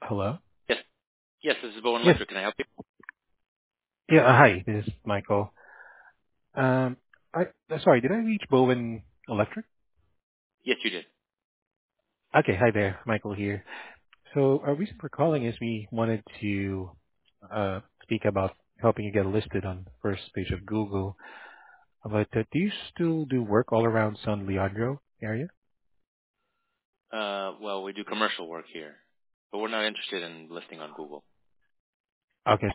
Hello? Yes. Yes, this is Bowen Yes. Electric. Can I help you? Yeah, hi, this is Michael. Um, sorry, did I reach Bowen Electric? Yes, you did. Okay, hi there, Michael here. So our reason for calling is we wanted to speak about helping you get listed on the first page of Google. But do you still do work all around San Leandro area? Well, we do commercial work here, but we're not interested in listing on Google. Okay,